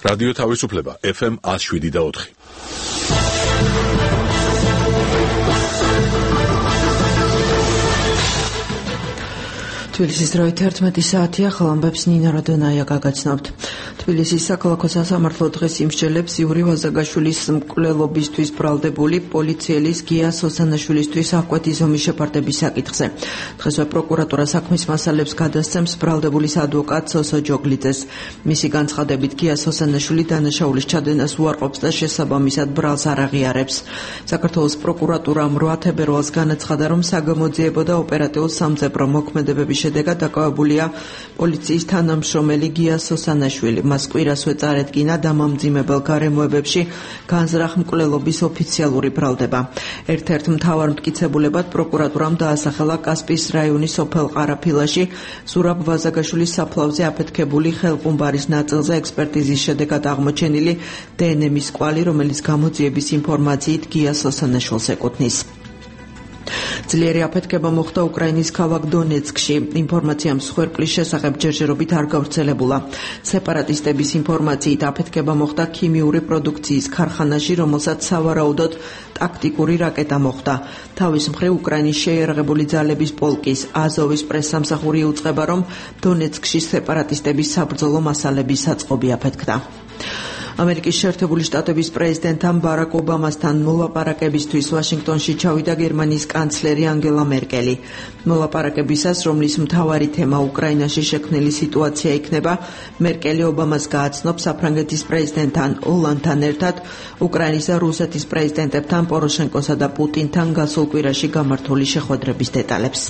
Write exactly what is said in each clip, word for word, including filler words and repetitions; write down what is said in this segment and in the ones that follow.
რადიო თავისუფლება ეფ ემ one oh seven point four. თბილისის დროით ერთმეტი საათია, ხალამბებს ნინა რადონაია გაგაცნობთ. თბილისის საქალაქო სასამართლო დღეს იმსჯელებს იური ვაზაგაშვილის მკვლელობისთვის ბრალდებული პოლიციელის გია სოსანაშვილისთვის აღკვეთი ზომის შეფარდების საკითხზე. დღესვე პროკურატურა საქმის მასალებს გადასცემს ბრალდებულის ადვოკატ სოსო ჯოგლიძეს. მისი განცხადებით გია სოსანაშვილი დანაშაულის ჩადენას უარყოფს და შესაბამისად ბრალს არ აღიარებს. საქართველოს პროკურატურამ რვა თებერვალს განაცხადა, რომ საგამოძიებო და ოპერატიულ სამძებრო მოქმედებების შედეგად დაკავებულია პოლიციის თანამშრომელი გია სოსანაშვილი. მას კვირასვე წარედგინა დამამძიმებელ გარემოებებში განზრახ მკვლელობის ოფიციალური ბრალდება. ერთ-ერთ მთავარ მტკიცებულებად პროკურატურამ დაასახელა კასპიის რაიონის სოფელ ყარაფილაში ზურაბ ვაზაგაშვილის საფლავზე აფეთქებული ხელყუმბარის ნაწილზე ექსპერტიზის შედეგად აღმოჩენილი დე ენ ემის კვალი, რომელიც გამოძიების ინფორმაციით გია სოსანაშვილს ეკუთვნის. ძლიერი აფეთქება მოხდა უკრაინის ქალაქ დონეცკში. ინფორმაცია მსხვერპლის შესახებ ჯერჯერობით არ გავრცელებულა. სეპარატისტების ინფორმაციით აფეთქება მოხდა ქიმიური პროდუქციის ქარხანაში, რომელსაც სავარაუდოდ ტაქტიკური რაკეტა მოხდა. თავის მხრივ უკრაინის შეიარაღებული ძალების პოლკის აზოვის პრესსამსახური იუწყება, რომ დონეცკში სეპარატისტების საბრძოლო მასალების საწყობი აფეთქდა. ამერიკის შეერთებული შტატების პრეზიდენტთან ბარაკ ობამასთან მოლაპარაკებისთვის ვაშინგტონში ჩავიდა გერმანიის კანცლერი ანგელა მერკელი. მოლაპარაკებისას, რომლის მთავარი თემა უკრაინაში შექმნილი სიტუაცია იქნება, მერკელი ობამას გააცნობს საფრანგეთის პრეზიდენტთან ოლანდთან ერთად უკრაინის და რუსეთის პრეზიდენტებთან პოროშენკოსა და პუტინთან გასულ კვირაში გამართული შეხვედრების დეტალებს.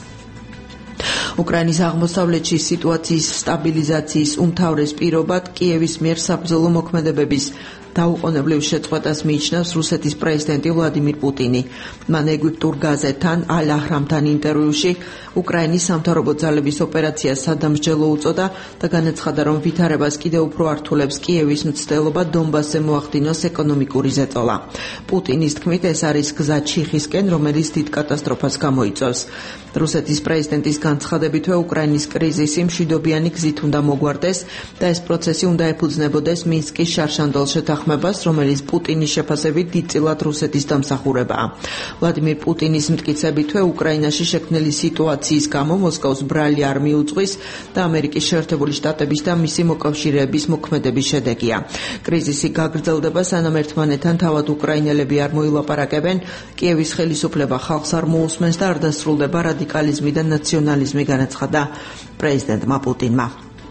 უკრაინის აღმოსავლეთში სიტუაციის სტაბილიზაციის უმთავრეს პირობად კიევის მიერ საბრძოლო მოქმედებების დაუყოვნებლივ შეწყვეტას მიიჩნევს რუსეთის პრეზიდენტი ვლადიმირ პუტინი. მან ეგვიპტურ გაზეთთან ალ-აჰრამთან ინტერვიუში უკრაინის სამთავრობო ძალების ოპერაციას სადამსჯელო უწოდა და განაცხადა, რომ ვითარებას კიდევ უფრო ართულებს კიევის მცდელობა დონბასზე მოახდინოს ეკონომიკური ზეწოლა. პუტინის თქმით, ეს არის გზა ჩიხისკენ, რომელიც დიდ კატასტროფას გამოიწვევს. რუსეთის პრეზიდენტის განცხადებითვე უკრაინის კრიზისი მშვიდობიანი გზით უნდა მოგვარდეს და ეს პროცესი უნდა ეფუძნებოდეს მინსკის შარშანდელ შეთანხმებას, რომელიც პუტინის შეფასებით დიდწილად რუსეთის დამსახურებაა. ვლადიმირ პუტინის მტკიცებითვე უკრაინაში შექმნილი სიტუაციის გამო მოსკოვს ბრალი არ მიუძღვის და ამერიკის შეერთებული შტატების და მისი მოკავშირეების მოქმედების შედეგია. კრიზისი გაგრძელდება, სანამ ერთმანეთთან თავად უკრაინელები არ მოილაპარაკებენ, კიევის ხელისუფლება ხალხს არ მოусმენს და არ დასრულდება რადიკალიზმი და ნაციონალიზმი, განაცხადა პრეზიდენტმა პუტინმა.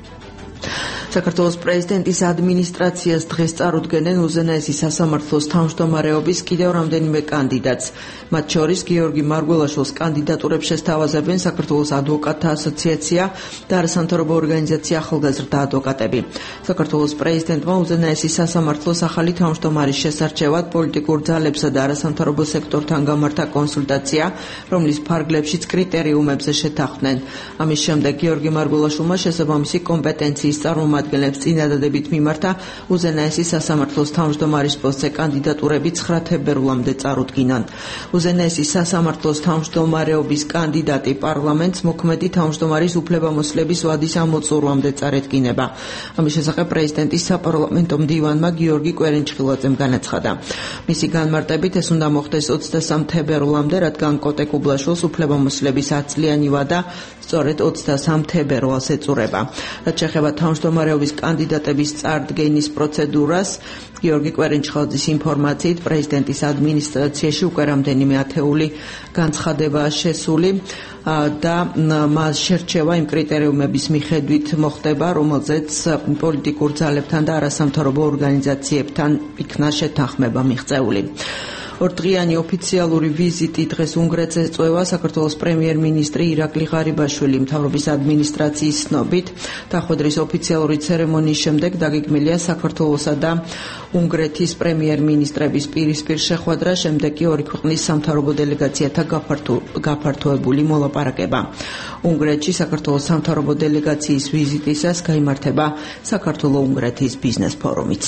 საქართველოს პრეზიდენტის ადმინისტრაციას დღეს წარუდგენენ უზენაესი სასამართლოს თავმჯდომარეობის კიდევ რამდენიმე კანდიდატს. მათ შორის გიორგი მარგველაშვილს კანდიდატურებს შესთავაზებენ საქართველოს ადვოკატთა ასოციაცია და არასამთავრობო ორგანიზაცია ახალგაზრდა ადვოკატები. საქართველოს პრეზიდენტმა უზენაესი სასამართლოს ახალი თავმჯდომარის შესარჩევად პოლიტიკურ ძალებსა და არასამთავრობო სექტორთან გამართა კონსულტაცია, რომლის ფარგლებშიც კრიტერიუმებზე შეთანხმდნენ. ამის შემდეგ გიორგი მარგველაშვილმა შესაბამისი კომპეტენციის წარმომადგენლებს წინადადებით მიმართა უზენაესი სასამართლოს თავმჯდომარის პოსტზე კანდიდატურები ცხრა თებერვლამდე წარუდგინან. უზენაესი სასამართლოს თავმჯდომარეობის კანდიდატი პარლამენტს მოქმედი თავმჯდომარის უფლებამოსილების ვადის ამოწურვამდე წარედგინება. ამის შესახებ პრეზიდენტის საპარლამენტო მდივანმა გიორგი კვერენჩხილაძემ განაცხადა. მისი განმარტებით ეს უნდა მოხდეს ოცდასამ თებერვლამდე, რადგან კოტე კუბლაშვილს უფლებამოსილების ათწლიანი ვადა სწორედ ოცდასამ თებერვალს ეწურება. რაც შეეხება თავმჯდომარეობის კანდიდატების წარდგენის პროცედურას, გიორგი კვერენჩხილაძის ინფორმაციით პრეზიდენტის ადმინისტრაციაში უკვე რამდენიმე ათეული განცხადებაა შესული და მას შერჩევა იმ კრიტერიუმების მიხედვით მოხდება, რომელზეც პოლიტიკურ ძალებთან და არასამთავრობო ორგანიზაციებთან იქნა შეთანხმება მიღწეული. ორდღიანი ოფიციალური ვიზიტი დღეს უნგრეთს ეწევა საქართველოს პრემიერ-მინისტრი ირაკლი ღარიბაშვილი. მთავრობის ადმინისტრაციის ცნობით, დახვედრის ოფიციალური ცერემონიის შემდეგ დაგეგმილია საქართველოსა და უნგრეთის პრემიერ-მინისტრების პირისპირ შეხვედრა, შემდეგ კი ორი ქვეყნის სამთავრობო დელეგაციათა გაფართოებული მოლაპარაკება. უნგრეთში საქართველოს სამთავრობო დელეგაციის ვიზიტისას გაიმართება საქართველო-უნგრეთის ბიზნეს ფორუმიც.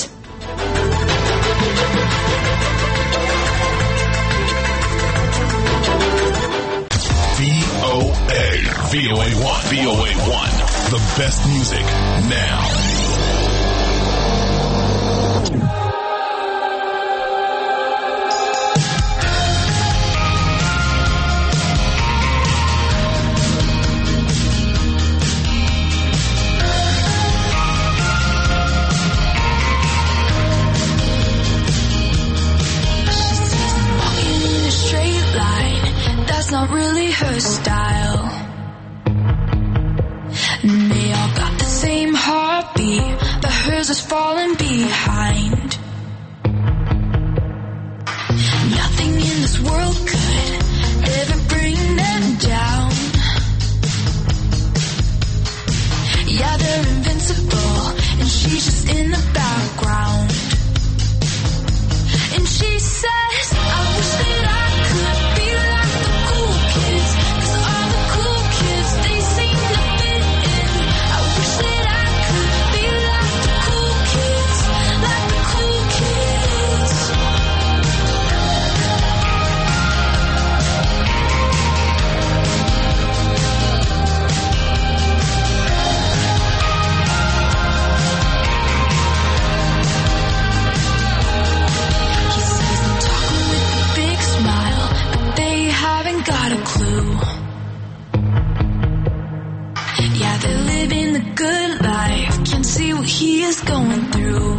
V O A one. V O A one. The best music now. not really her style. And they all got the same heartbeat, but hers was falling behind. Nothing in this world could ever bring them down. Yeah, they're invincible, and she's just in the background. And she says, I wish that I could be like the cool kids, 'cause all the cool kids, they seem to fit in. I wish that I could be like the cool kids, like the cool kids. Got a clue. Yeah, they're living the good life, can't see what he is going through.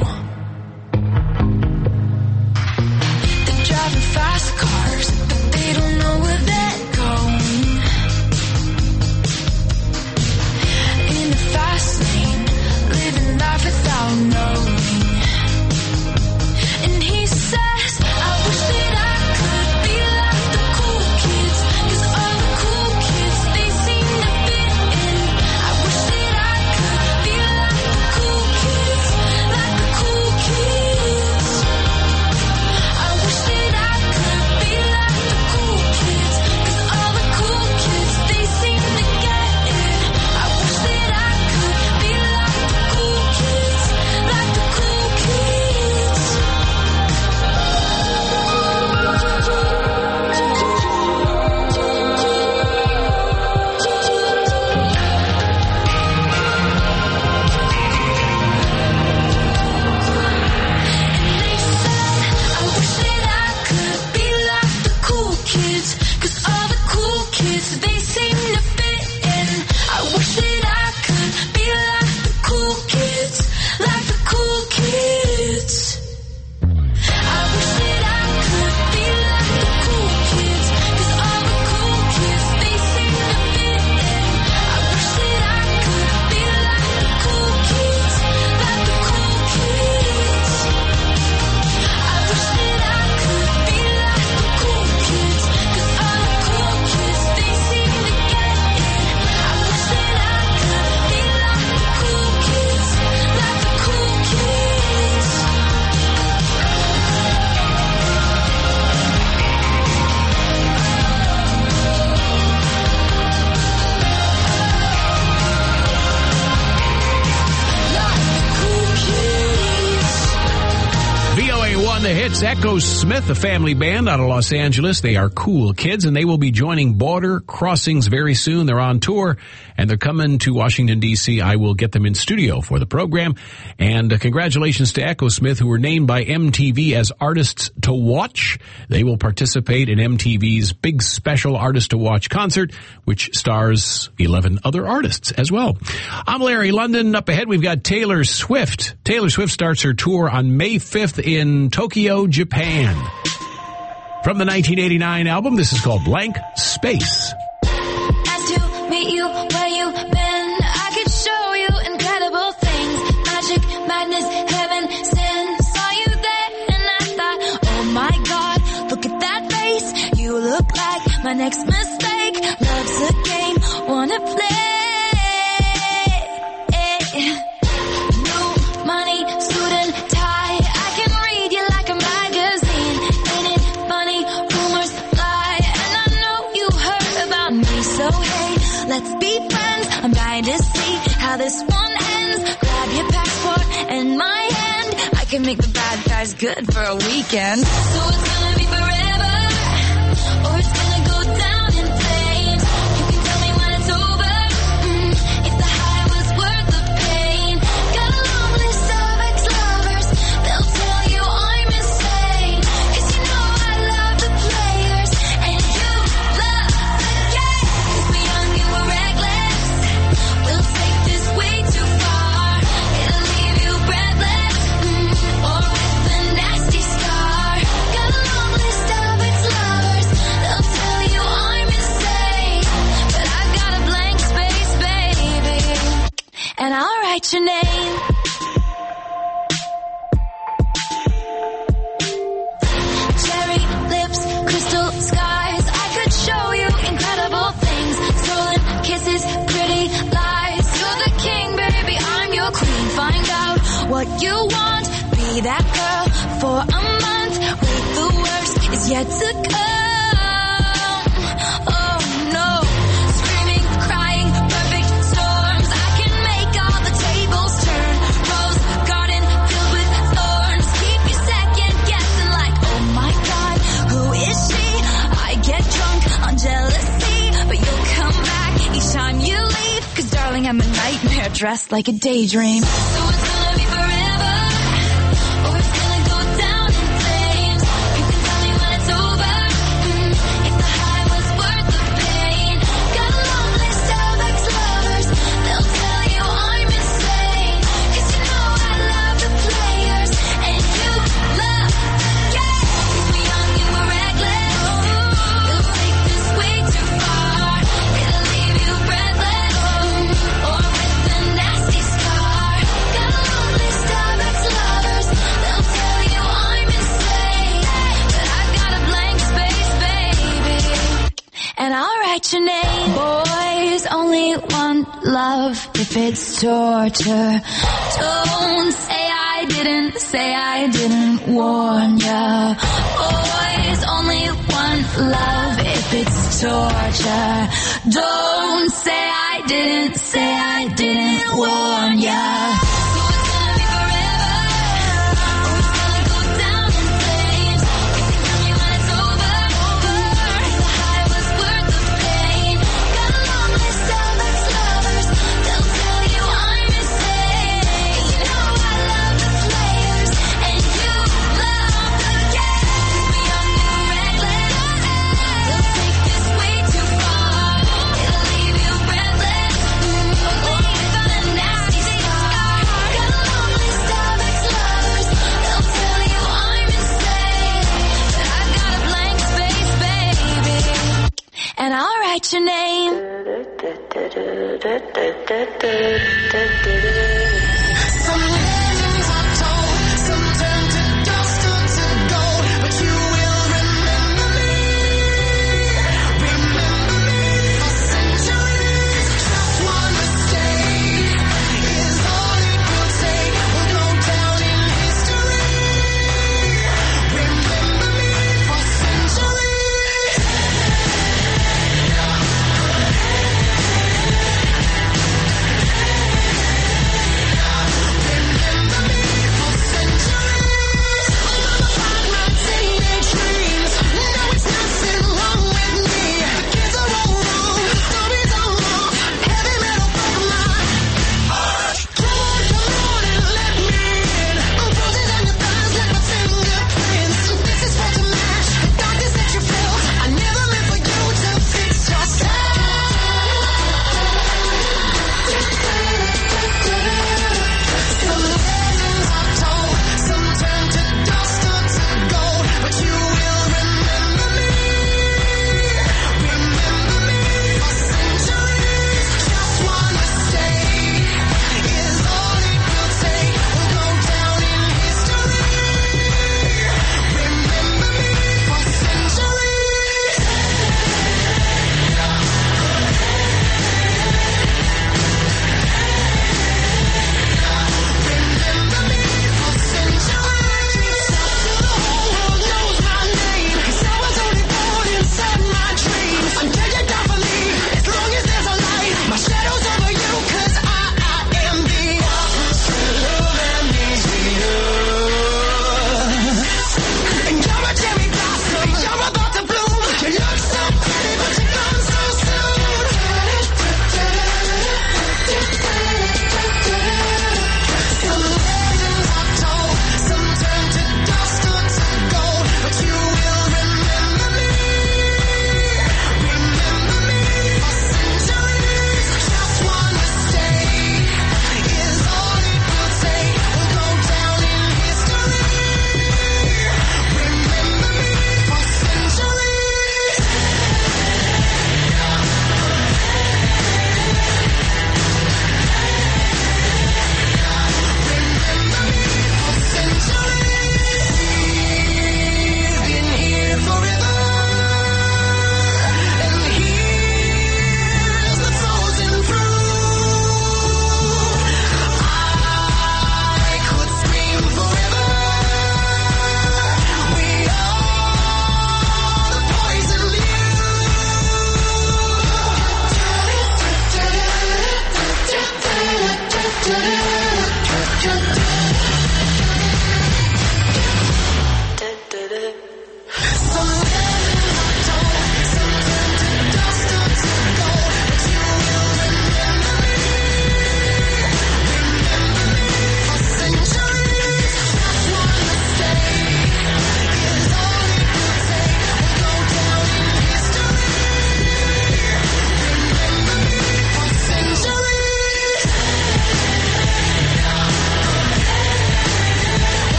They're driving fast cars, but they don't know where they're going. In the fast lane, living life without knowing. And he says, I wish that I could be like the cool kids, 'cause all the cool kids, they seem to fit in. I wish that I could be like the cool kids, like the cool kids. I wish that I could be like the cool kids, 'cause all the cool kids, they seem to get it. I wish that I could be like the cool kids, like the cool kids. The hits, Echo Smith, a family band out of Los Angeles. They are cool kids, and they will be joining Border Crossings very soon. They're on tour, and they're coming to Washington, D C I will get them in studio for the program. And uh, congratulations to Echo Smith, who were named by M T V as Artists to Watch. They will participate in M T V's big special Artist to Watch concert, which stars eleven other artists as well. I'm Larry London. Up ahead, we've got Taylor Swift. Taylor Swift starts her tour on May fifth in Tokyo, Japan. From the nineteen eighty-nine album, this is called Blank Space. As to meet you where you've been, I could show you incredible things. Magic, madness, heaven, sin. Saw you there and I thought, oh my God, look at that face. You look like my next mistake. Love's a game, wanna play. New money, suit and tie. I can read you like a magazine. Ain't it funny? Rumors lie. And I know you heard about me. So hey, let's be friends. I'm dying to see how this one ends. Grab your passport and my hand. I can make the bad guys good for a weekend. So it's gonna be forever, or it's gonna go down in flames. You can tell me when it's over, mm, if the high was worth the pain. Got a long list of ex-lovers, they'll tell you I'm insane. 'Cause you know I love the players, and you love the game. 'Cause we're young and we're reckless, we'll take this way too far. It'll leave you breathless, mm, or with a nasty scar. Got a long you want. Be that girl for a month. Wait, the worst is yet to come. Oh no. Screaming, crying, perfect storms. I can make all the tables turn. Rose garden filled with thorns. Keep you second guessing like, oh my God, who is she? I get drunk on jealousy, but you'll come back each time you leave. Cause darling, I'm a nightmare dressed like a daydream. So it's gonna be forever, or it's gonna go down in flames. You can tell me when it's over, mm, if the high was worth the pain. Got a long list of ex-lovers, they'll tell you I'm insane. Cause you know I love the players, and you love the game. We're young and we're reckless, we'll take this way too far. It'll leave you breathless, or with a nasty scar. Got a long list of ex-lovers, they'll tell you I'm insane. But I've got a blank space, baby, and I'll write your name. Boys only want love if it's torture. Don't say I didn't, say I didn't warn ya. Boys only want love if it's torture. Don't say I didn't, say I didn't warn ya. So it's gonna be forever, or it's gonna go down in flames. You can tell me when it's over, if the high was worth the pain. Got a long list of ex-lovers, they'll tell you I'm insane. You know I love the players, and you love the game. We're young and reckless, they'll take this way too far. It'll leave you breathless, or with a nasty scar. Got a long list of ex-lovers, they'll tell you I'm insane. But I've got a blank space, baby, and I'll write your name. Some legends are told, some turn to dust, turn to gold, but you will remember me. Remember me for centuries. Just one mistake is all it will take. We'll go down in history. Remember me for centuries.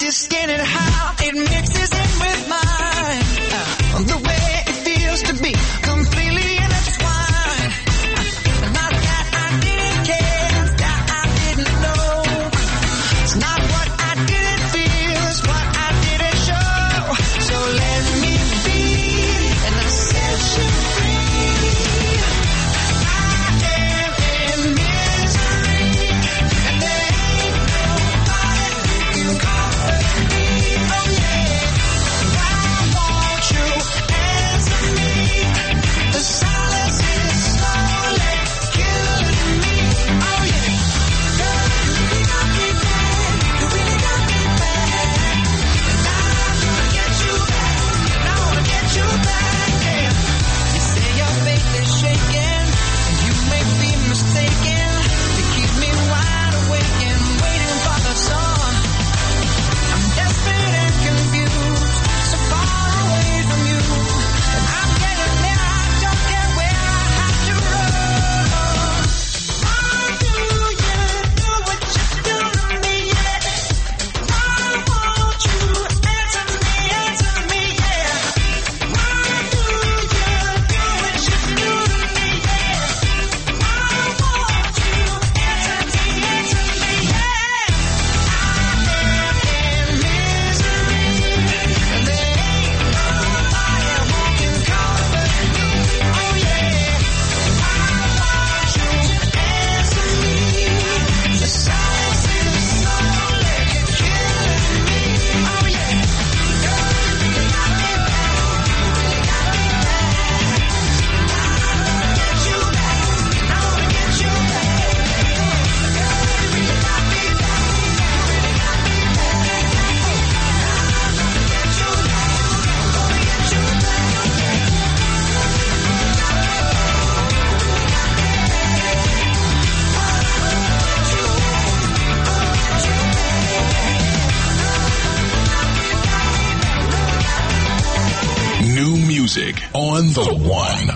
your skin and how it mixes in with mine. Uh, the way it feels to be completely intertwined. Uh, not that I didn't care, it's that I didn't know. It's not what I didn't feel, it's what I didn't show. So let me be, and I set you free. I am in misery, and there ain't nobody who can comfort me. Oh yeah, why won't you answer me? The silence is slowly killing me. Oh yeah, girl, you really got me bad. You really got me bad. And I wanna get you back. And I wanna get you back. Yeah. You say your faith is shaking, and you may be mistaken. You keep me wide awake and waiting for the sun. I'm desperate and confused, so far away from you. And I'm getting there, I don't care where I have to run. Why do you do what you do to me, yeah? Why won't you answer me, answer me, yeah? Why do you do what you do to me, yeah? Why won't you answer me, answer me, yeah? I am in misery, and there ain't nobody who can comfort me. Oh yeah, why won't you answer me? The silence is slowly killing me. Oh yeah, girl, you really got me bad. You really got me bad. I wanna get you back. I wanna get you back. Girl, you really got me bad. You really got me bad. I wanna get you back. I'm gonna get you back. New music on the one.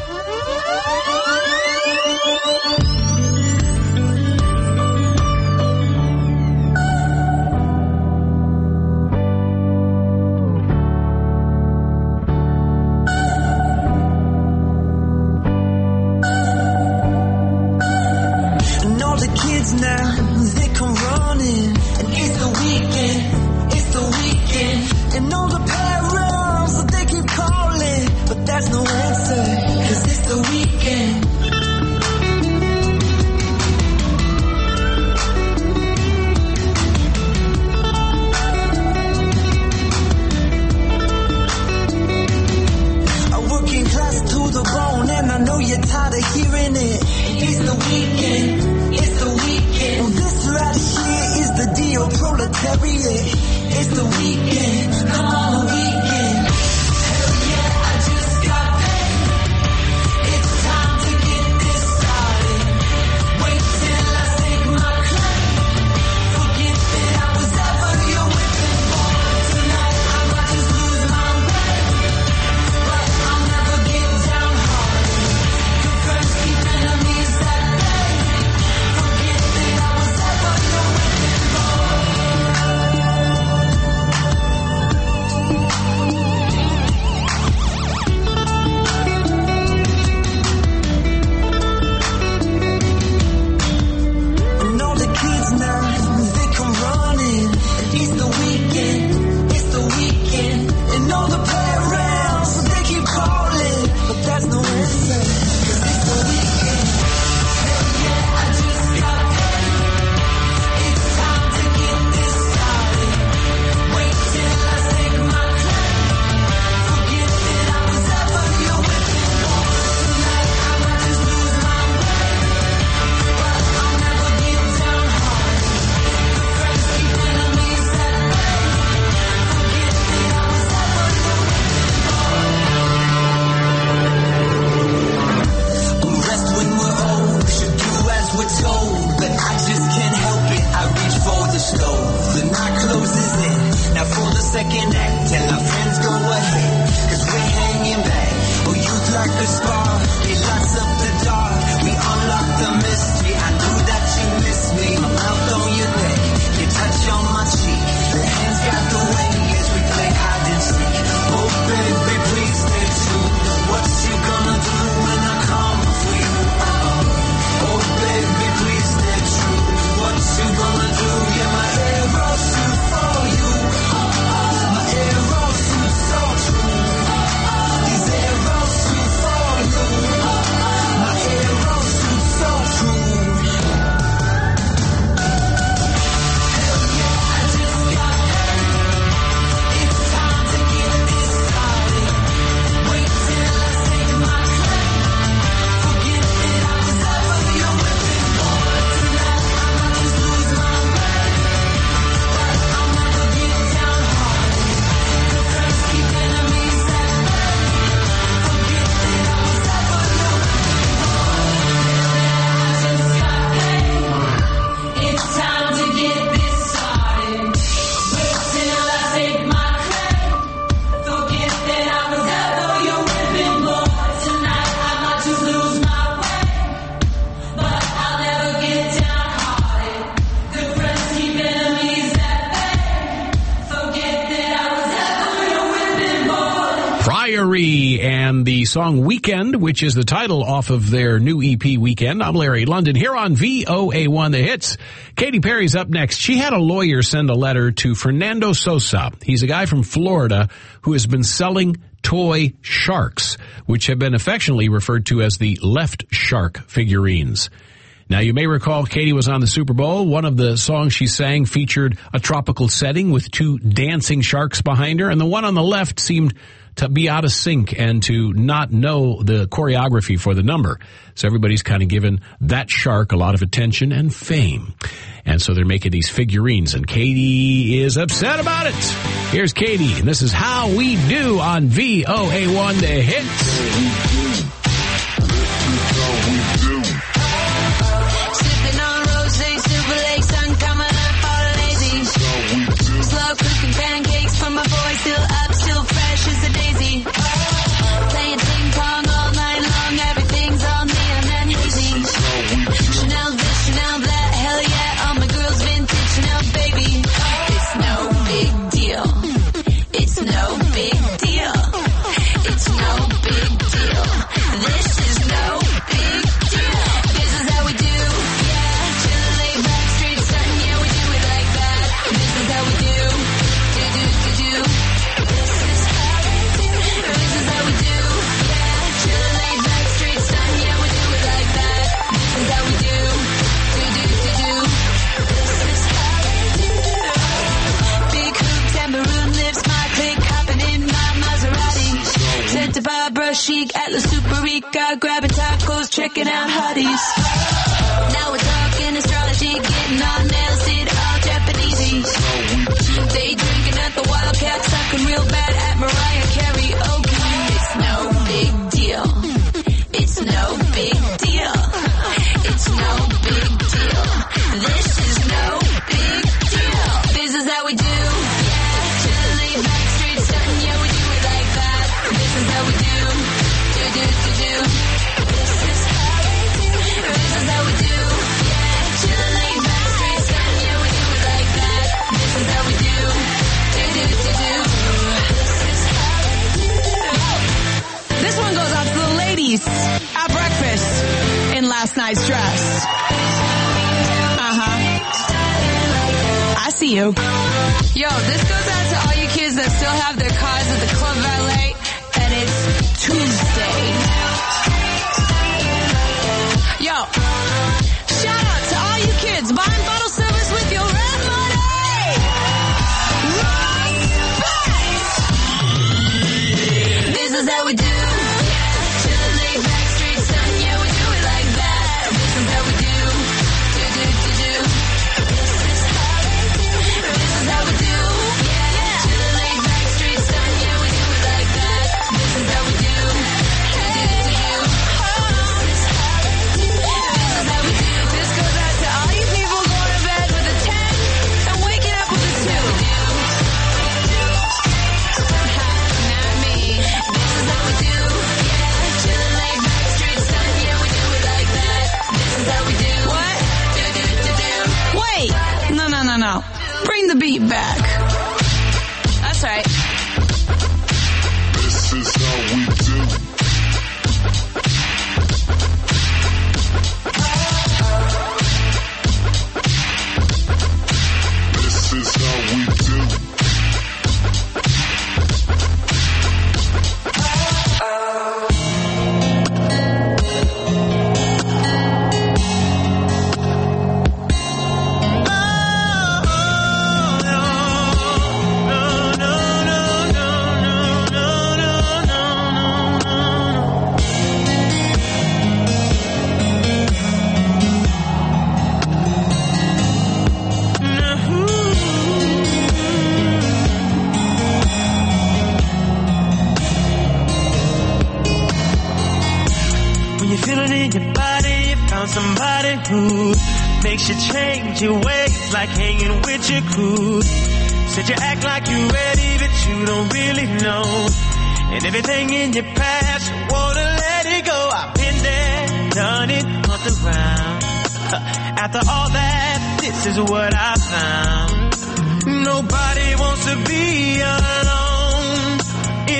And all the kids now, they come running. And it's the weekend, it's the weekend. And all the parents, they keep calling. But that's no answer, cause it's the weekend. I'm working class to the bone, and I know you're tired of hearing it. It's the weekend, it's the weekend. Well, this right here is the deal, proletariat. It's the weekend, come on, weekend. Hell yeah, I just got paid. It's time to get this started. Wait till I stake my claim. Forget that I was ever your whipping boy. Tonight I might just lose my way, but I'll never get downhearted. Your friends keep enemies at bay. Forget that I was ever your whipping boy. And all the kids now, they come running. It's the weekend, it's the weekend. And all the parents, they keep calling. But that's no answer, cause it's the weekend. Hell yeah, I just got paid. It's time to get this started. Wait till I stake my claim. Forget that I was ever your whipping boy. Tonight I might just lose my way, but I'll never get downhearted. Your friends keep enemies at bay. Forget that I was ever your whipping boy. Rest when we're old, should do as we're told. But I just can't help it, I reach for the stove. The night closes in, now for the second act. Tell our friends go ahead, cause we're hanging back. Oh, youth like a spark, it lights up the dark. We unlock the mystery, I knew that you missed me. My mouth on your neck, your touch on my cheek. The hands got Diary and the song Weekend, which is the title off of their new E P Weekend. I'm Larry London here on V O A one The Hits. Katy Perry's up next. She had a lawyer send a letter to Fernando Sosa. He's a guy from Florida who has been selling toy sharks, which have been affectionately referred to as the left shark figurines. Now, you may recall Katy was on the Super Bowl. One of the songs she sang featured a tropical setting with two dancing sharks behind her, and the one on the left seemed to be out of sync and to not know the choreography for the number. So everybody's kind of given that shark a lot of attention and fame. And so they're making these figurines, and Katy is upset about it. Here's Katy, and this is How We Do on V O A one The Hits. Chic at La Superica, grabbing tacos, checking out hotties. Now we're talking astrology, getting our nails did, all Japanesey. They drinking at the Wildcat, sucking real bad at Mariah Carey. Okay, it's no big deal. It's no big deal. It's no big deal. This is no big deal. This is how we do. Yeah, chilling backstreet, something, yeah, we do it like that. This is how we do. Do, do, do, do. This is how we do. This is how we do. Yeah, chilling backstreet, something, yeah, we do it like that. This is how we do. Do, do, do, do. This is how we do. This one goes out to the ladies at breakfast in last night's dress. Uh-huh. I see you. Yo, this goes out to all you kids that still have their cars at the Club Valet, and it's Tuesday. Yo, shout out to all you kids buying bottle service with your rent money. Respect! This is how we do. Chilling backstreet, son, yeah, we do it like that. This is how we do. Do, do, do, do. This is how we do. This is how we do. Yeah, chilling backstreet, son, yeah, we do it like that. This is how we do. Do, do, do, do. This is how we do. This is how we do. This goes out to all you people going to bed with a ten and waking up with a two. Not me. This is how we do. Yeah, chilling backstreet, son, yeah, we do it like that. This is how we do. What? Do, do, do, do. Wait. No, no, no, no. Bring the beat back. That's right. This is how we do. This is how we do. When you feel it in your body, you found somebody who makes you change your ways, like hanging with your crew. Said you act like you're ready, but you don't really know. And everything in your past, you wanna let it go. I've been there, done it, humped around. After all that, this is what I found. Nobody wants to be alone. It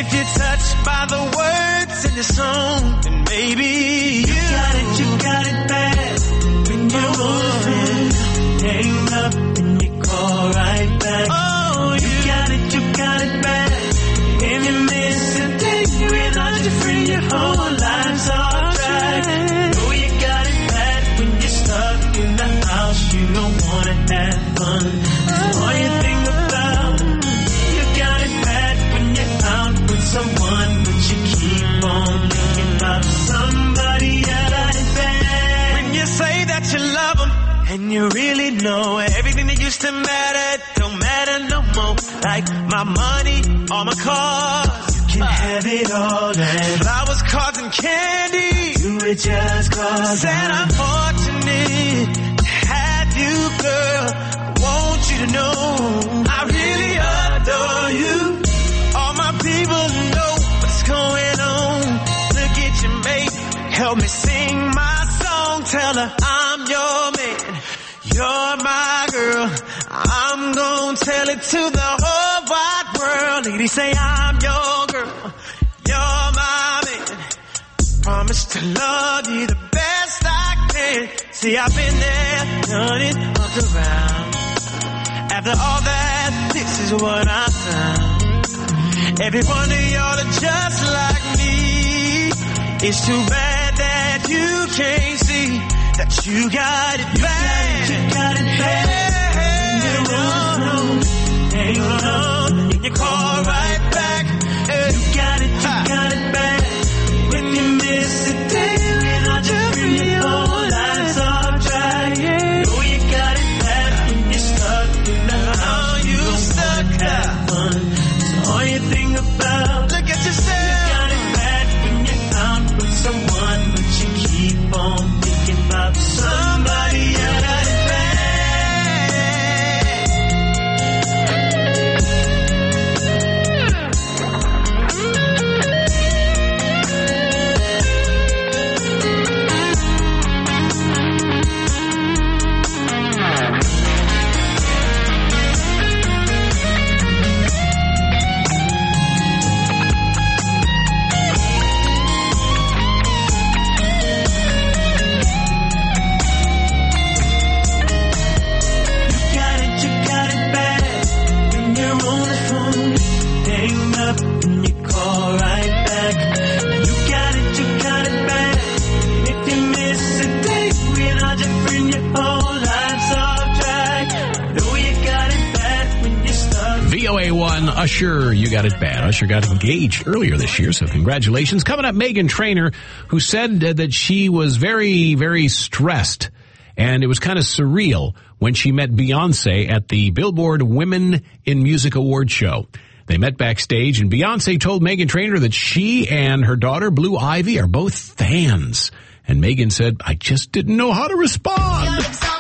if you're touched by the words in the song, then maybe you, you got it, you got it bad. When you're moving, hang up and you call right back. Oh, you, you got it, you got it bad. And you miss a day without your friend, your whole life's off track. Oh, you got it bad when you're stuck in the house, you don't wanna have fun. All you think about, you got it bad when you're out with someone, but you keep on thinking about somebody else. When you say that you love them, and you really know everything that used to matter don't matter no more. Like my money, all my cars, you can have it all. And flowers, cards, and candy, you were just cause said I'm fortunate to have you, girl. I want you to know I really adore you. All my people know what's going on. Look at your mate, help me sing my song. Tell her I'm your man, you're my girl. I'm gonna tell it to the whole wide world. Ladies say I'm your girl, you're my man. Promise to love you the best I can. See, I've been there, done it, up around. After all that, this is what I found. Every one of y'all are just like me. It's too bad that you can't see that you got it bad. You got it bad. Hang on, and you call right back. You got it, you got it bad. When you miss a day without your friend, your whole life's off track. Oh, you got it bad when you're stuck in the house. You stuck have fun. So all you think about, look at yourself. You got it bad when you're out with someone, but you keep on thinking about somebody else. Usher, you got it bad. Usher got engaged earlier this year, so congratulations. Coming up, Meghan Trainor, who said uh, that she was very, very stressed, and it was kind of surreal when she met Beyonce at the Billboard Women in Music Award show. They met backstage, and Beyonce told Meghan Trainor that she and her daughter, Blue Ivy, are both fans. And Meghan said, I just didn't know how to respond.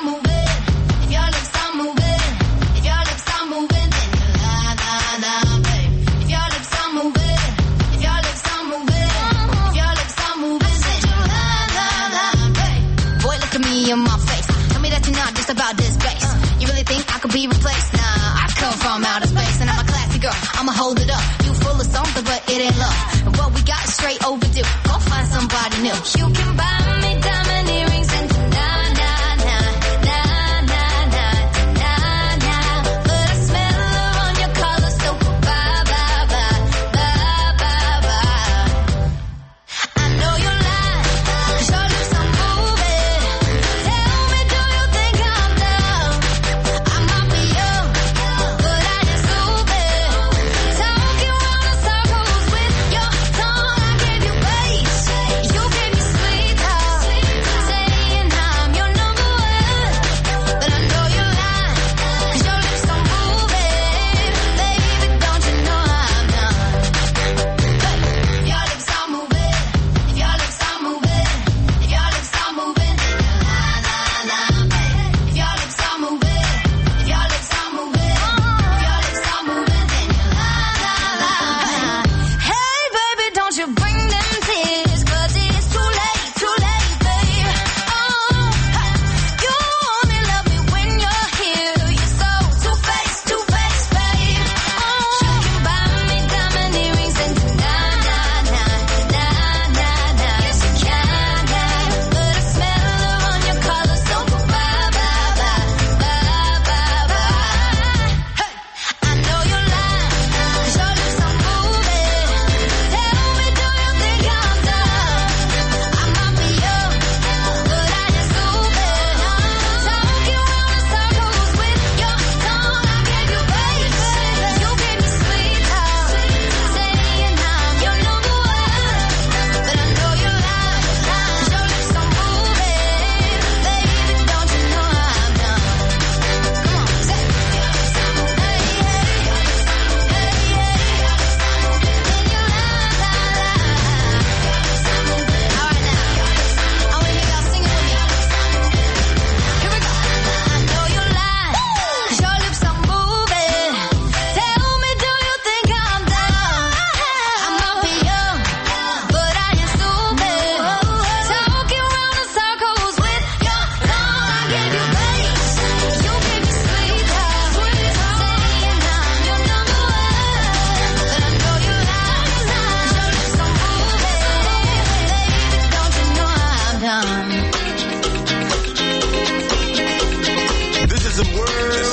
In my face, tell me that you're not just about this bass. You really think I could be replaced? Nah, I come from outer space, and I'm a classy girl. I'ma hold it up. You full of something, but it ain't love. And what we got is straight overdue. Go find somebody new. You can buy me diamond earrings and nah, nah, nah, nah, nah, nah, nah, nah. But I smell her on your collar, so bye, bye, bye, bye, bye, bye. I know you're lying, 'cause your lips are moving. Talking round in circles with your tongue. I gave you bass, you gave me sweet talk.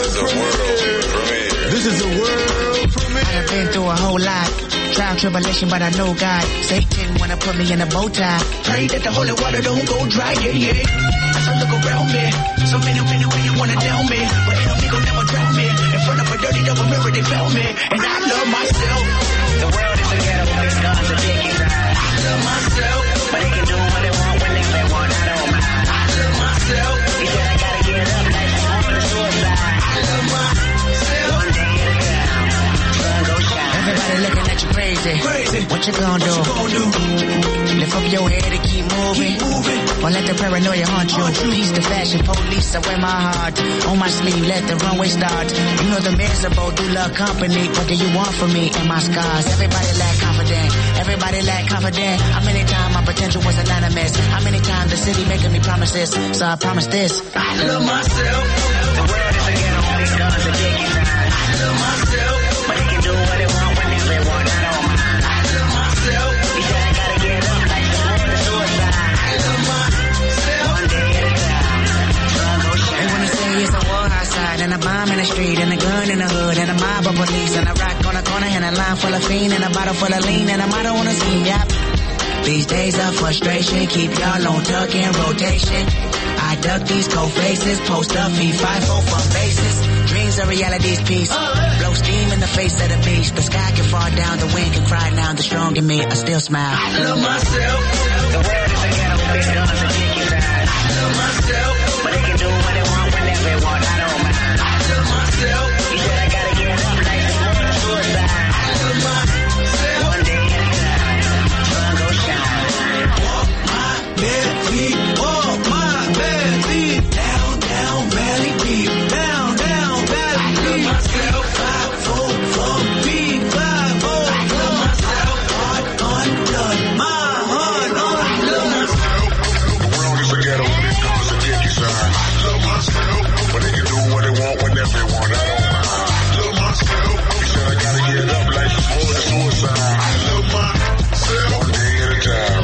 is a world premiere. This is a world premiere. I done been through a whole lot. Trial, tribulation, but I know God. Satan wanna put me in a bow tie. Pray that the holy water don't go dry, yeah, yeah. As I look around me, so many, many women wanna down me, but they don't gon' never drown me. In front of a dirty double mirror, they found me, and I love myself. The world is a ghetto, it's guns and dickies. I love myself, but they can do what they want when they, they want. I don't mind. I love myself. He said I gotta get up, like it's on the suicide. I love myself. One day at a time, sun go shine. Everybody looking at you crazy. Crazy. What you gonna do? What you gonna do? Lift up your head and keep moving. Keep moving. Or let the paranoia haunt you. Peace the fashion police, I wear my heart on my sleeve. Let the runway start. You know the miserable do love company. What do you want from me and my scars? Everybody lack confident. Everybody lack confident. How many times my potential was anonymous? How many times the city making me promises? So I promise this. I love myself. The world is a ghetto, these guns are dickies. I love myself, but they can do what they want whenever they want. I don't mind. I love myself. He said I gotta get up like it's on the suicide. I love myself. One day at a time, sun go shine. They wanna say it's a war outside and a bomb in the street and a gun in the hood and a mob of police and a rock on the corner and a line full of fiend and a bottle full of lean and a motto on the scene. Yep. These days of frustration keep y'all on tuck in rotation. I duck these cold faces, post up, feed five four from bases. Dreams are reality's piece. Blow steam in the face of the beast. The sky can fall down, the wind can cry now. The strong in me, I still smile. I love myself. The world is a ghetto, big guns and dickies. I love myself, but they can do what they want whenever they want. I don't mind. I love myself. He said I gotta get up like it's on the suicide. I love myself. One day at a time, sun go shine. Walk my bare feet, walk my bare feet. Down, down, valley deep. Down, down, valley deep. I love myself. Five, four, four, beat, five, four. I love myself. Heart undone, my heart on. I love myself. The world is a ghetto, these guns are dickies. I love myself, but they can do what they want whenever they want. I don't mind. I love myself. He said I gotta get up like it's on the suicide. I love myself. One day at a time.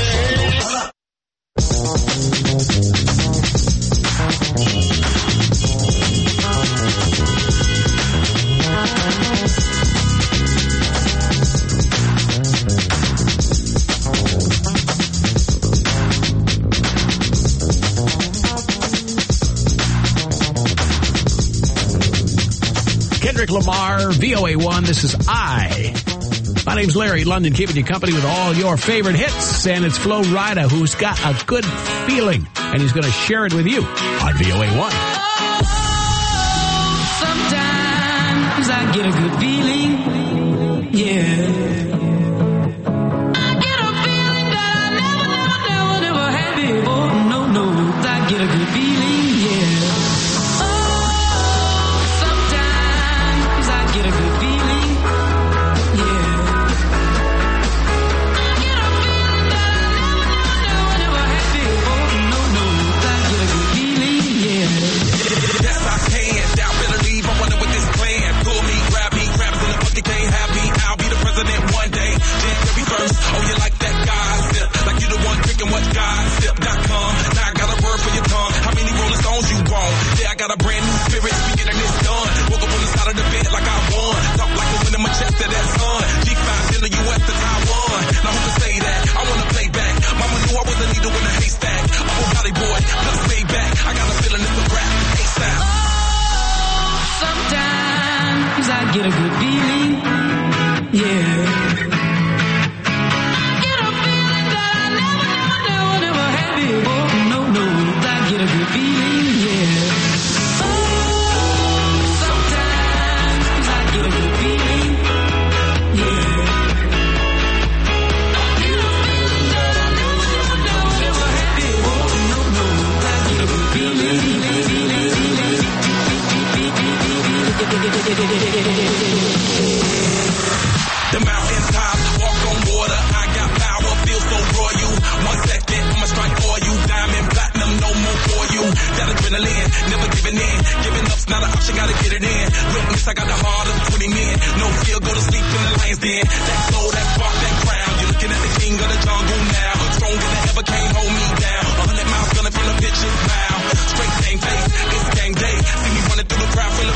Kendrick Lamar, V O A one, this is I. My name's Larry London, keeping you company with all your favorite hits. And it's Flo Rida, who's got a good feeling, and he's going to share it with you on V O A one. Sometimes I get a good feeling, yeah. I get a feeling that I never, never, never, never had before. No, no, I get a good feeling, yeah. Oh, sometimes I get a good feeling, yeah. I get a feeling that I never, never, never had before. No, no, I get a good feeling, yeah. Yes, I can. Doubt, better leave. I wonder what this plan. Pull me, grab me, grabs in the bucket, can't have me. I'll be the president one day. January first. Oh, you like that gossip? Like you the one drinking what gossip dot com. Now I got a word for your tongue. How many Rolling Stones you want? Yeah, I got a brand new spirit. We getting this done. Woke up on the side of the bed like I won. Talk like a win in my chest to that sun. G five in the U S to Taiwan. Now who can say that? I wanna play back. Mama knew I was a needle in a haystack. I'm a Valley boy, plus way back. I got a feeling it's a rap. ASAP. Oh, sometimes I get a good feeling, yeah. I get a feeling that I never, never, never, never had before. No, no, I get a good feeling, yeah. Oh, sometimes I get a good feeling, yeah. I get a feeling that I never, never, never, never had before. No, no, I get a good feeling, feeling, feeling, feeling. The mountain top, walk on water. I got power, feel so royal. One second, I'ma strike for you. Diamond, platinum, no more for you. That adrenaline, never giving in. Giving up's not an option, gotta get it in. Witness, I got the heart of twenty men. No fear, go to sleep in the lion's den. That soul, that spark, that crown. You're looking at the king of the jungle now. Stronger than ever, can't hold me down. A hundred miles gunning from the pitcher's mouth. Straight same face, it's game day. See me running through the crowd, feeling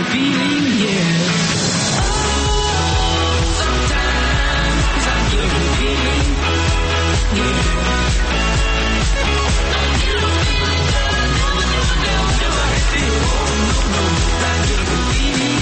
good feeling, yeah. Oh, sometimes I get a good feeling, yeah. I get a feeling that I never, never, never, never had before. No, no, I get a good feeling.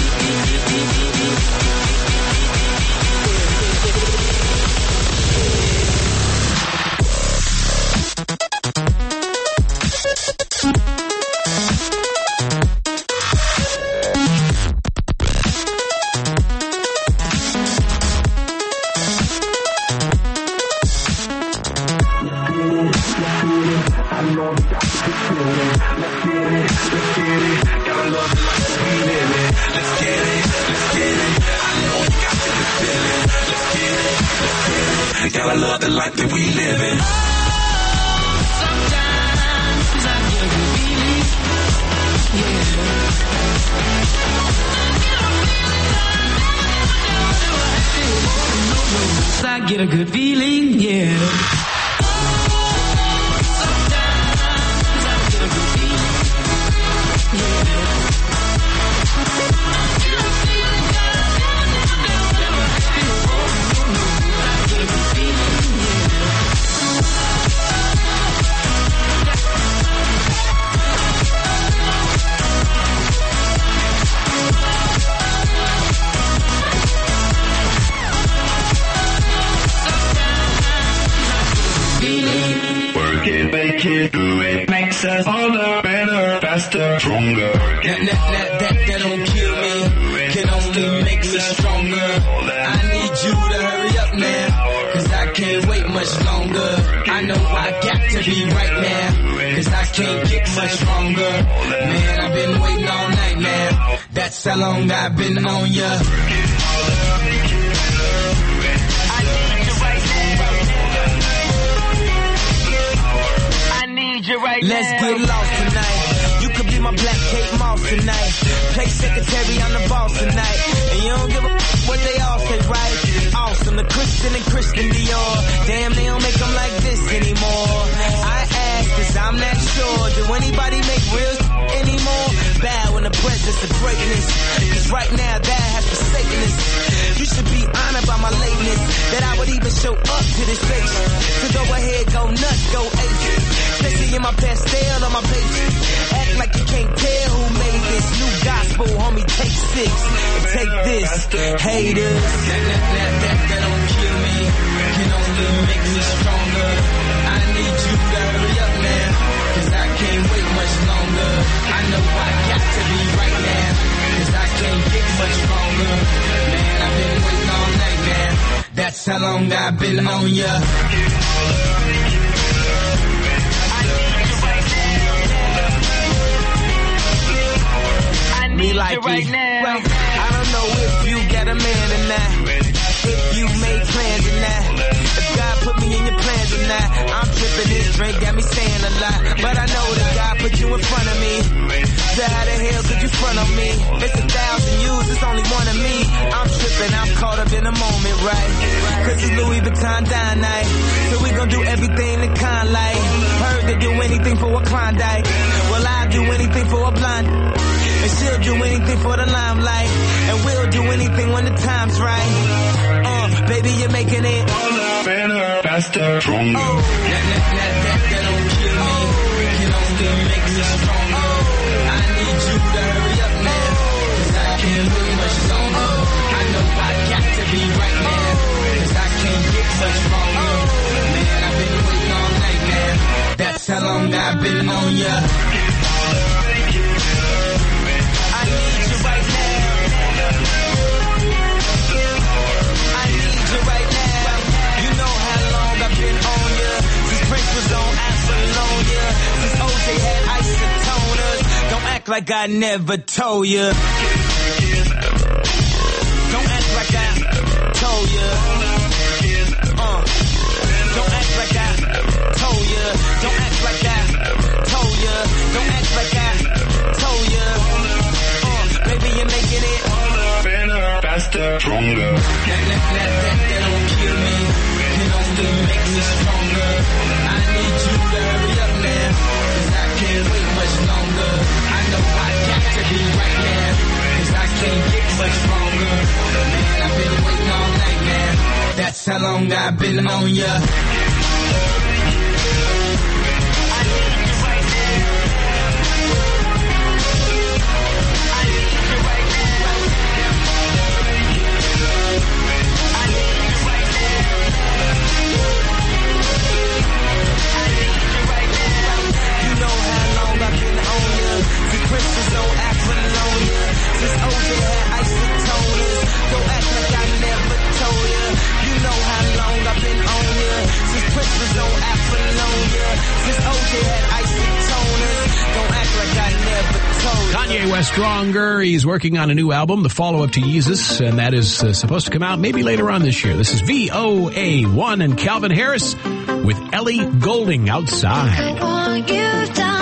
Gotta love the life that we live in. Sometimes I get a good feeling, yeah. I get a good feeling, yeah. Make it, do it, makes us all better, faster, stronger. That, that, that, that, that don't kill me, can only make me stronger. I need you to hurry up now, cause I can't wait much longer. I know I got to be right now, cause I can't get much stronger. Man, I've been waiting all night now, that's how long I've been on ya. Right Let's now. Get lost tonight. You could be my black Kate Moss tonight. Play secretary, I'm the boss tonight. And you don't give a f- what they all say, right? Awesome, the Christian and Christian Dior. Damn, they don't make them like this anymore. I ask, cause I'm not sure. Do anybody make real anymore? Bow in the presence of greatness. Cause right now, that has forsaken us. You should be honored by my lateness, that I would even show up to this station. So go ahead, go nuts, go ape. Especially in my pastel on my page. Act like you can't tell who made this new gospel, homie. Take six and take this, haters. That, that, that, that, that don't kill me, can only make me stronger. I need you to hurry up now, cause I can't wait much longer. I know I got to be right now, cause I can't get much stronger. Man, I've been waiting all night now, that's how long I've been on ya. Me like right now. Right. I don't know if you got a man or not, if you made plans or not, if God put me in your plans or not. I'm tripping, this drink got me saying a lot, but I know that God put you in front of me. So how the hell could you front on me? It's a thousand yous, it's only one of me. I'm tripping, I'm caught up in the moment, right? Cause it's Louis Vuitton dine night, so we gon' do everything the kind like. Heard to do anything for a Klondike, well I'll do anything for a blind. And she'll do anything for the limelight, and we'll do anything when the time's right. Uh, baby, you're making it all better, faster, stronger. Oh, that, that, that, that, that don't kill me, can only make me stronger. I need you to hurry up now, cause I can't wait much longer. I know I got to be right now, cause I can't get much stronger. Man, I've been waiting all night now, that's how long I've been on ya. Like I never told ya. Don't act like I told ya. Uh, don't act like I told ya. Don't act like I told ya. Don't act like I told ya. Uh, baby, you're making it better, faster, stronger. That, that, that, that, that don't kill me, can only make me stronger. I need you to hurry up now, cause I can't wait much longer. I know I got to be right now, cause I long I've been on ya. Christmas on Apollonia. Since O J had isotoners, don't act like I never told ya. You know how long I've been on ya. Since Christmas on Apollonia. Since O J had isotoners, don't act like I never told ya. Kanye West Stronger. He's working on a new album, the follow-up to Yeezus, and that is uh, supposed to come out maybe later on this year. This is V O A one and Calvin Harris with Ellie Goulding, Outside. All you've done.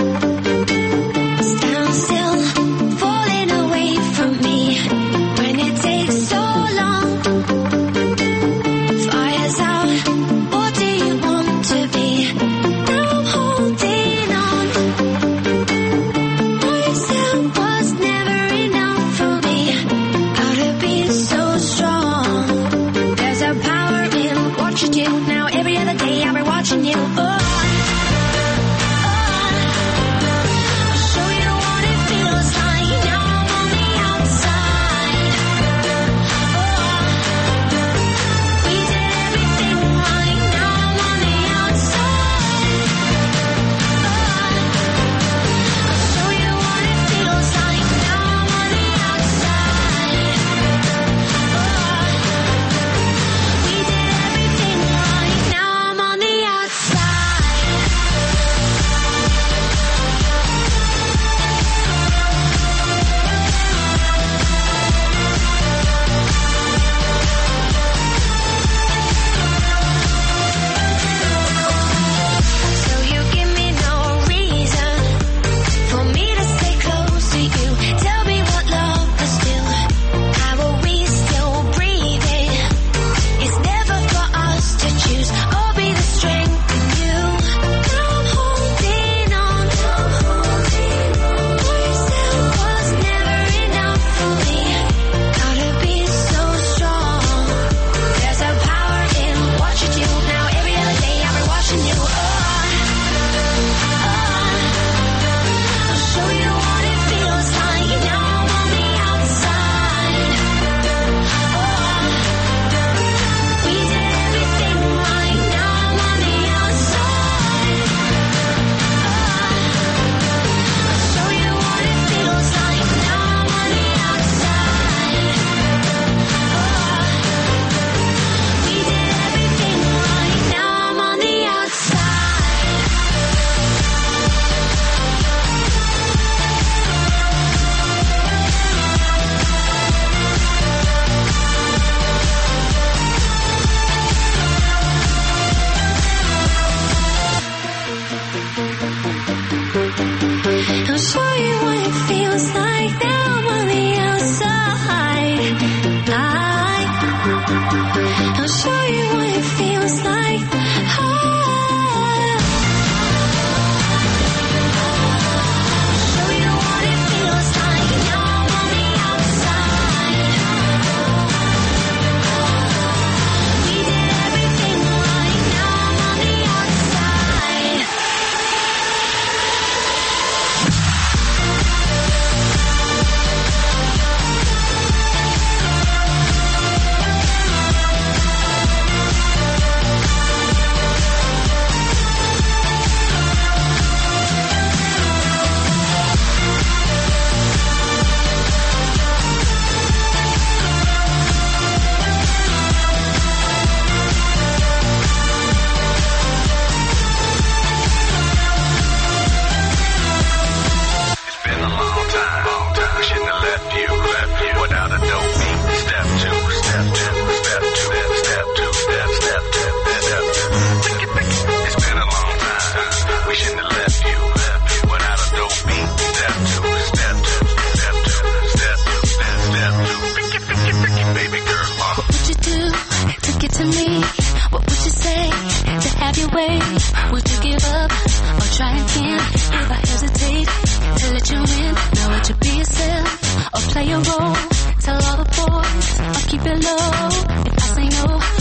way? Would you give up or try again? If I hesitate to let you in, now would you be yourself or play a role? Tell all the boys or keep it low. If I say no, would you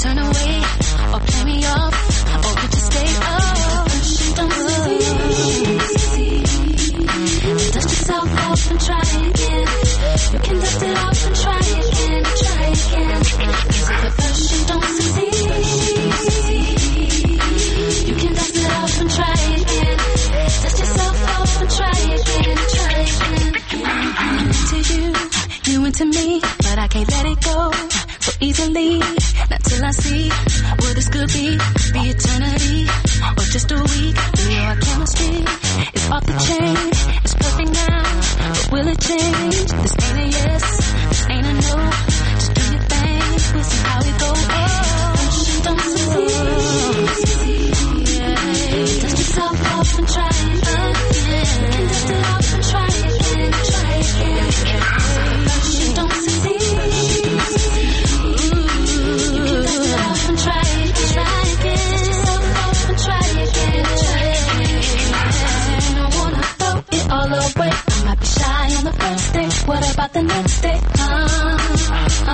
turn away or play me off, or could you stay up? Don't succeed. Dust yourself off and try again. You can dust it off and try again, try again. 'Cause if at first you don't succeed, you can dust it off and try again. Dust yourself off and try again, try again. To you, you into me, but I can't let it go so easily. Not till I see what this could be. Could be eternity or just a week. You know our chemistry is off the chain. It's perfect now, but will it change? This ain't a yes, this ain't a no. Just do your thing, we'll see how it goes. Oh, don't succeed. Yeah. Dust yourself off and try again. Dust it off and try again, try again. Don't succeed. You can dust it off and try again, try again. Dust yourself off and try again, try again. You don't wanna throw it all away. I might be shy on the first day. What about the next day? Uh, uh,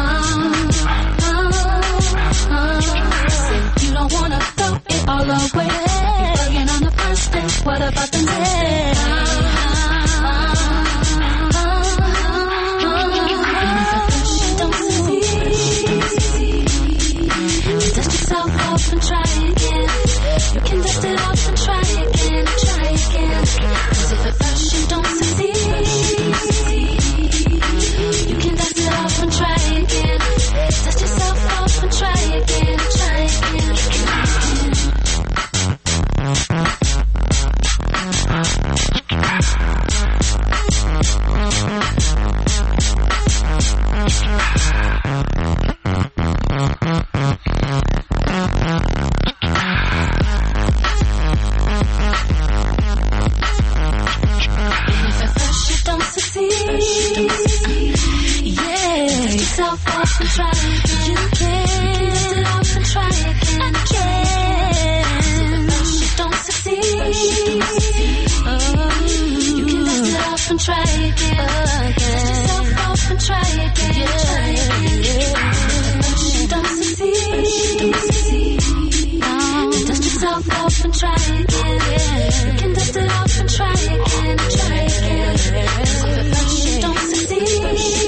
uh, uh. Say you don't wanna throw it all away. Again on the first day. What about the next day? Uh, uh, uh, uh. Don't succeed. Dust yourself off and try again. You can dust it off and try again, try again. 'Cause if at first you don't succeed, you can dust it off and try again. Dust yourself off and try again, try again. Yourself off and try again. You can dust it off and try again and again. But you don't succeed. Oh, you can dust it off and try again. Dust yourself off and try again. Try again. But you don't succeed. Oh, dust yourself off and try again. You can dust it off and try again. Try again. But you don't succeed.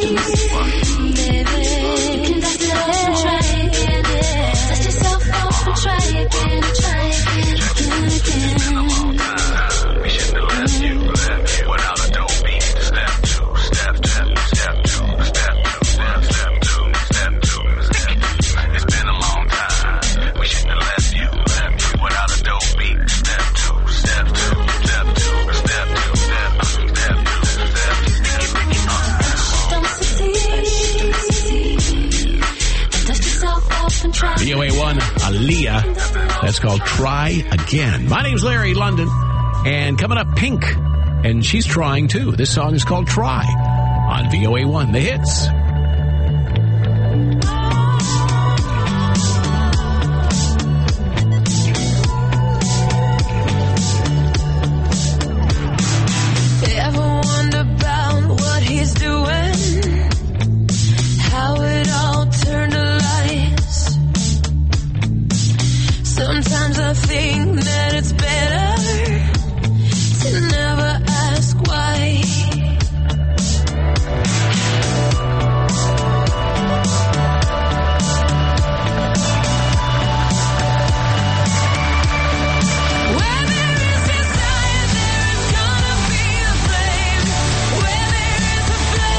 V O A one, Aaliyah. That's called Try Again. My name's Larry London. And coming up, Pink. And she's trying too. This song is called Try on V O A one, The Hits. Ever wonder about what he's doing? How it all turned to lies. Sometimes I think that it's better to never ask why. Where there is desire, there is gonna be a flame. Where there is a flame.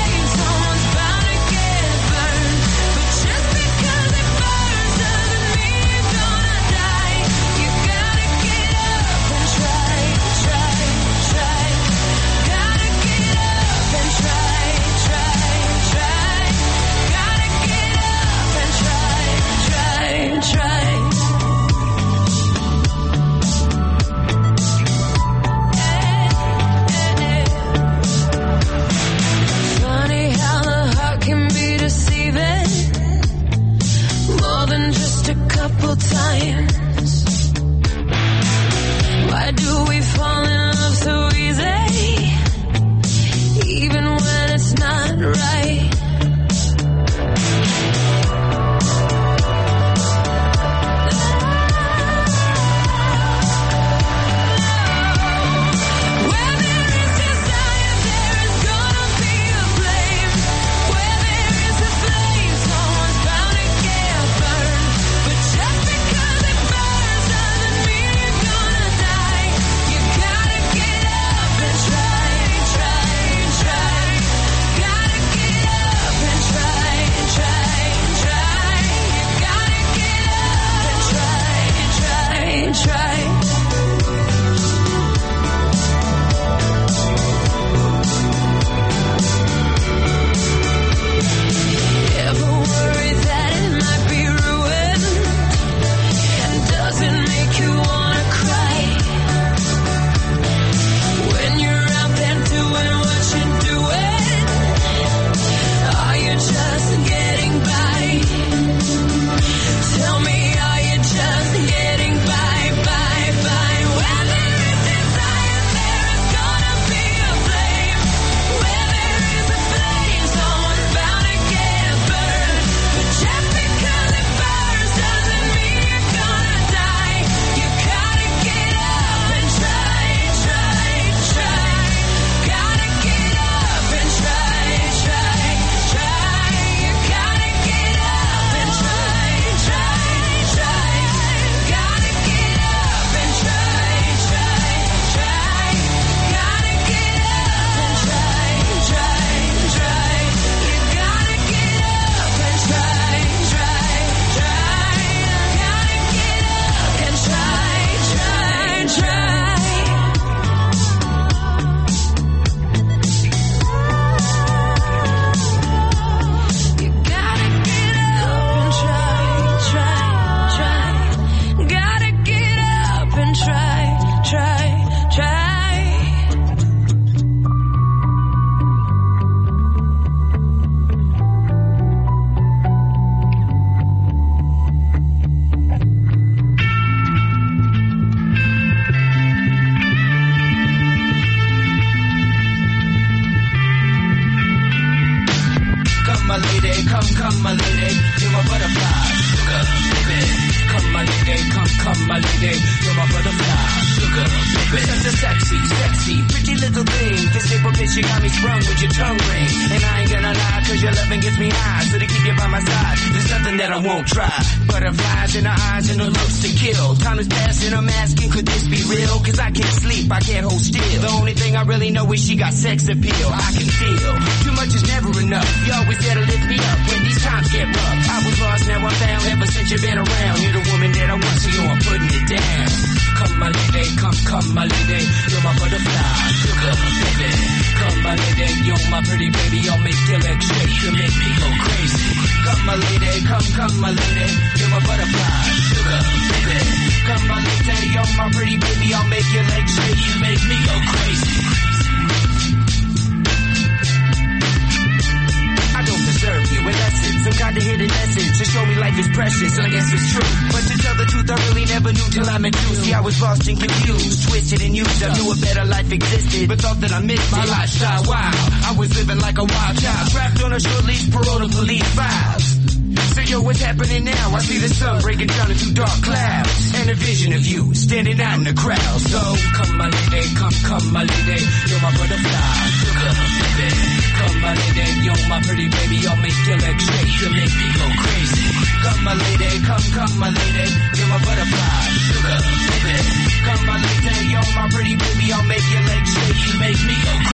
come my lady, you're my butterfly, sugar, baby. Come my lady, come, come my lady, you're my butterfly, sugar, baby. Such a sexy, sexy, pretty little thing. This paper bitch, you got me sprung with your tongue ring. And I ain't gonna lie, cause your loving gets me high. So to keep you by my side, there's nothing that I won't try. Butterflies in her eyes and her looks to kill. Time is passing, I'm asking, could this be real? Cause I can't sleep, I can't hold still. The only thing I really know is she got sex appeal. I can feel, too much is never enough. You always there to lift me up when these times get rough. I was lost, now I'm found, ever since you've been around. You're the woman that I want, so you I'm putting it down. Come my lady, come, come my lady, you're my butterfly, sugar, baby. Come my lady, you're my pretty baby, I'll make your legs shake, you make me go crazy. Come my lady, come, come my lady, you're my butterfly, sugar, baby. Come my lady, you're my pretty baby, I'll make your legs shake, you make me go crazy. I don't deserve you, in essence, some kind of hidden message to show me life is precious, and I guess it's true. But to tell the truth, I really never knew till I met you. See, I was lost and confused, twisted and used. I knew a better life existed, but thought that I missed my lifestyle. Wow, I was living like a wild child, trapped on a short leash, parole to police files. So yo, what's happening now? I see the sun breaking down into dark clouds, and a vision of you standing out in the crowd. So come my lady, come, come my lady, you're my butterfly, sugar, baby. Come my lady, you're my pretty baby, I'll make your legs shake, you make me go crazy. Come my lady, come, come my lady, you're my butterfly, sugar, baby. Come my lady, you're my pretty baby, I'll make your legs shake, you make me go crazy.